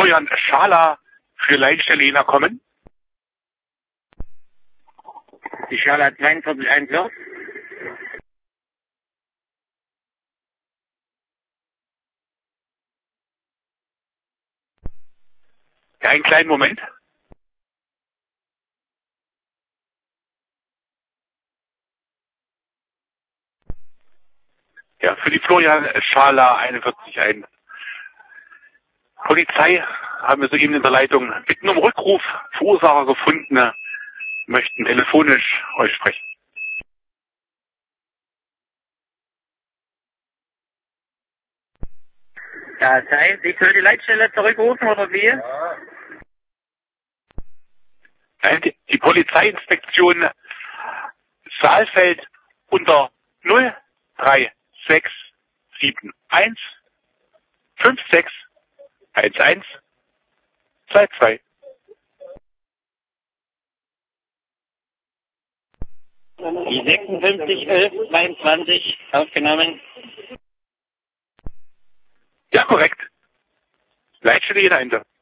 Florian Schala für Leitstelle Jena kommen? Die Schala 42 los. Ja, einen kleinen Moment. Ja, für die Florian Schala 41 ein. Polizei haben wir soeben in der Leitung. Bitten um Rückruf. Verursacher gefunden. Möchten telefonisch euch sprechen. Das heißt, ich soll die Leitstelle zurückrufen oder wie? Nein, die Polizeiinspektion Saalfeld unter 03671 561122. Die 561122 aufgenommen. Ja, korrekt. Leitstelle Jena Ende.